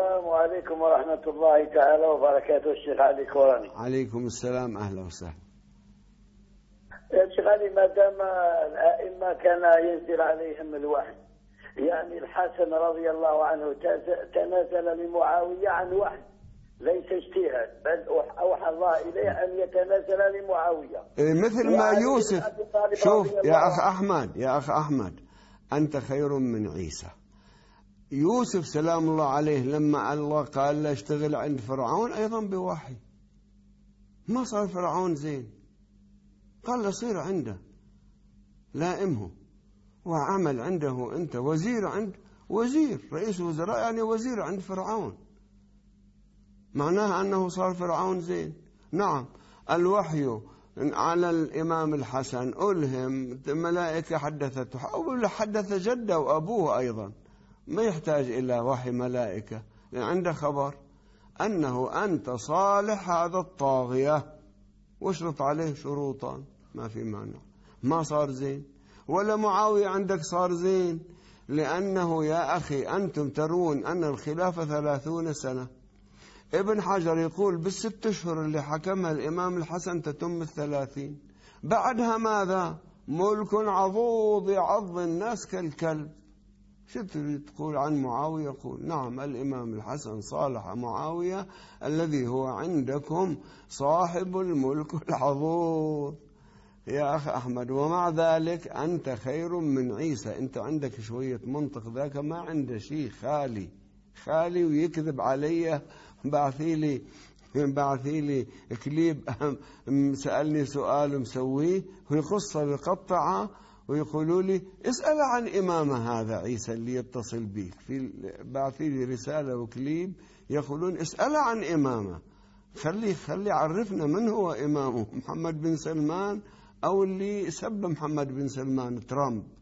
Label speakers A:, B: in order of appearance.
A: السلام عليكم ورحمة الله تعالى وبركاته. الشيخ علي كوراني.
B: عليكم السلام، أهلا وسهلا.
A: الشيخ علي، ما دام الأئمة كان ينزل عليهم الوحي، يعني الحسن رضي الله عنه تنازل لمعاوية عن وحي ليس اجتهاد، بل أوحى الله إليه أن يتنازل لمعاوية
B: مثل ما يوسف. شوف يا أخ أحمد، أنت خير من عيسى. يوسف سلام الله عليه لما الله قال له اشتغل عند فرعون أيضا بوحي، ما صار فرعون زين، قال له صير عنده لائمه وعمل عنده أنت وزير رئيس وزراء، يعني وزير عند فرعون، معناها أنه صار فرعون زين. نعم، الوحي على الإمام الحسن ألهم ملائكة حدثته، أو حدث جده وأبوه أيضا، ما يحتاج إلى وحي ملائكة، لأن عنده خبر أنه أنت صالح هذا الطاغية، واشرط عليه شروطا، ما في مانع، ما صار زين. ولا معاوية عندك صار زين، لأنه يا أخي أنتم ترون أن الخلافة 30 سنة. ابن حجر يقول بالست أشهر اللي حكمها الإمام الحسن تتم 30. بعدها ماذا؟ ملك عضوض يعض الناس كالكلب. شو تقول عن معاوية؟ يقول نعم الإمام الحسن صالح معاوية الذي هو عندكم صاحب الملك العضوض. يا أخي أحمد، ومع ذلك أنت خير من عيسى. أنت عندك شوية منطق، ذاك ما عنده شيء، خالي ويكذب علي. بعثي لي كليب سألني سؤال مسويه ويقصه ويقطعه ويقولوا لي اسأل عن إمامه هذا عيسى اللي يتصل بيك، بعثي لي رسالة وكليب يقولون اسأل عن إمامه. خلي عرفنا من هو إمامه، محمد بن سلمان أو اللي سب محمد بن سلمان ترامب.